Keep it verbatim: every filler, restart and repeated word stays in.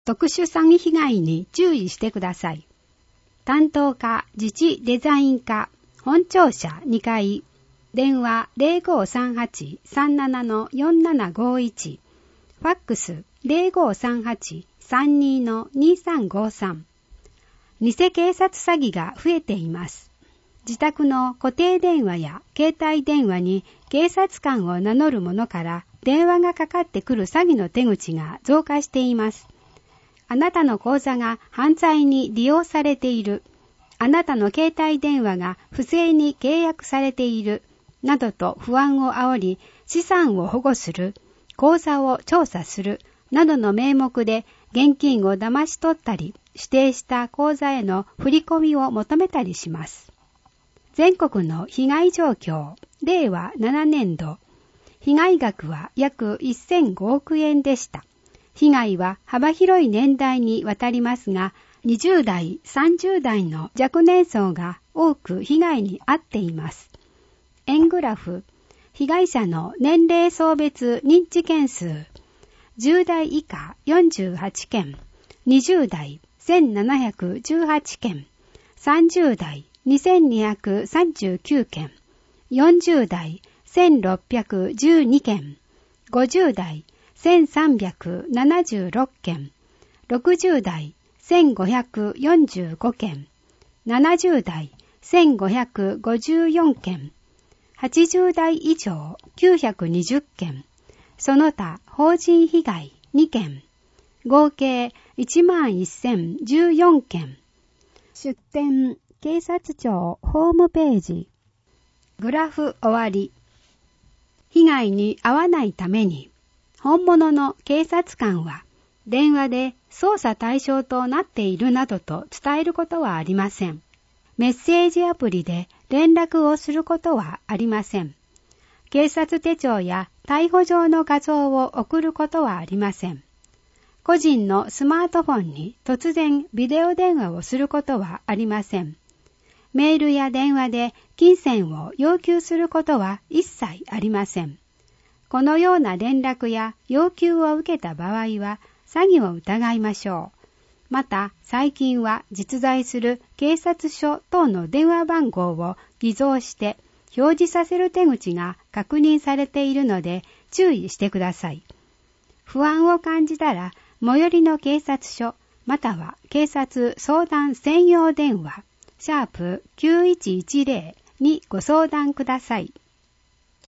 特殊詐欺被害に注意してください。担当課自治デザイン課本庁舎にかい、電話 ゼロごさんはち さんなな よんななごいち、ファックス ゼロごさんはち さんに にさんごさん。偽警察詐欺が増えています。自宅の固定電話や携帯電話に警察官を名乗る者から電話がかかってくる詐欺の手口が増加しています。あなたの口座が犯罪に利用されている。あなたの携帯電話が不正に契約されている。などと不安を煽り、資産を保護する、口座を調査する、などの名目で現金を騙し取ったり、指定した口座への振り込みを求めたりします。全国の被害状況、れいわななねんど。被害額は約せんごおくえんでした。被害は幅広い年代にわたりますが、にじゅうだい、さんじゅうだいの若年層が多く被害に遭っています。円グラフ、被害者の年齢層別認知件数、じゅうだい以下よんじゅうはちけん、にじゅうだいせんななひゃくじゅうはちけん、さんじゅうだいにせんにひゃくさんじゅうきゅうけん、よんじゅうだいせんろっぴゃくじゅうにけん、ごじゅうだいせんさんびゃくななじゅうろっけん、ろくじゅうだいせんごひゃくよんじゅうごけん、ななじゅうだいせんごひゃくごじゅうよんけん、はちじゅうだい以上きゅうひゃくにじゅっけん、その他法人被害にけん、合計いちまんせんじゅうよんけん。出典警察庁ホームページ。グラフ終わり。被害に遭わないために、本物の警察官は電話で捜査対象となっているなどと伝えることはありません。メッセージアプリで連絡をすることはありません。警察手帳や逮捕状の画像を送ることはありません。個人のスマートフォンに突然ビデオ電話をすることはありません。メールや電話で金銭を要求することは一切ありません。このような連絡や要求を受けた場合は詐欺を疑いましょう。また最近は実在する警察署等の電話番号を偽造して表示させる手口が確認されているので注意してください。不安を感じたら最寄りの警察署または警察相談専用電話シャープきゅういちいちゼロにご相談ください。